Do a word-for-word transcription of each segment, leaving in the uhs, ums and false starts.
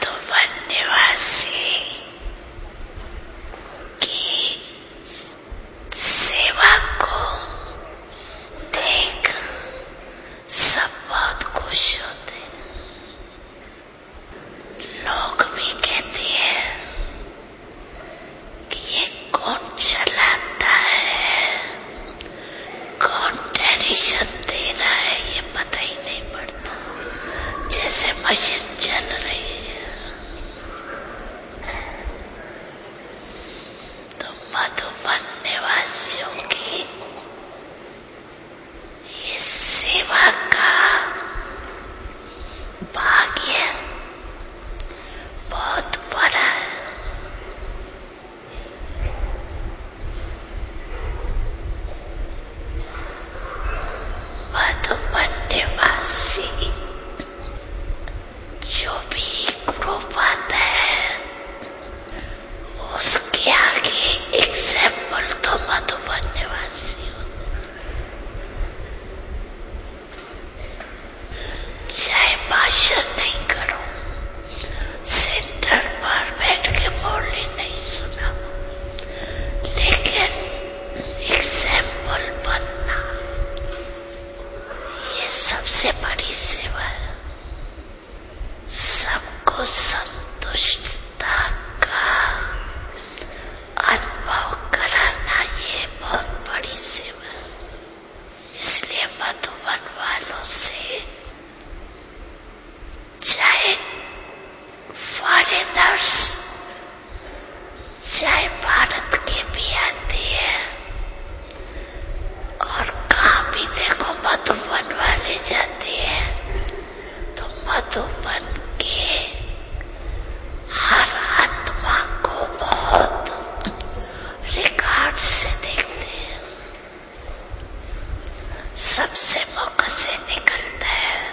मधुबन निवासी की सेवा को देख सब बहुत खुश होते हैं। लोग भी कहते हैं कि ये कौन चलाता है, कौन टेंशन दे रहा है, ये पता ही नहीं पड़ता, जैसे मशीन चल रही है। तो मधुबन निवासियों की ये सेवा का भाग्य बहुत बड़ा है। मधुबन निवासी जो भी ग्रुप आता है उसके आगे एग्जाम्पल तो मधुबन निवासी होते। चाहे भाषण नहीं करो, सेंटर पर बैठ के बोली नहीं सुना, लेकिन एग्जाम्पल बनना ये सबसे बड़ी सेवा है। सबको संतुष्टता का अनुभव कराना ये बहुत बड़ी सेवा है। इसलिए मधुबन वालों से चाहे फॉरेनर्स चाहे भारत के भी आते हैं, और कहाँ भी देखो मधुबन वाले जाते हैं तो मधुबन के हर आत्मा को बहुत रिगार्ड से देखते हैं। सबसे मुख से निकलता है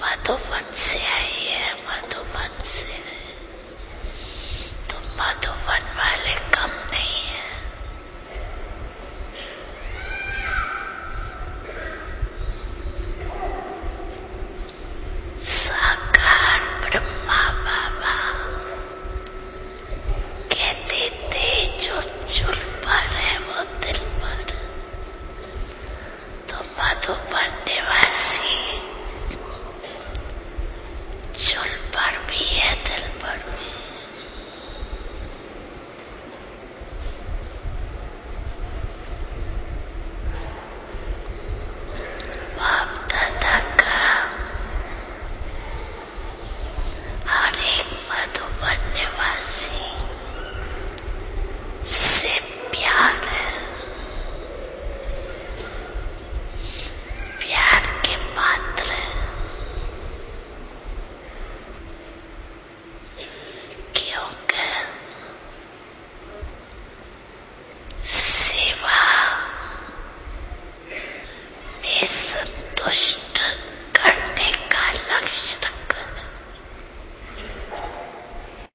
मधुबन से आई है, मधुबन से। तो मधुबन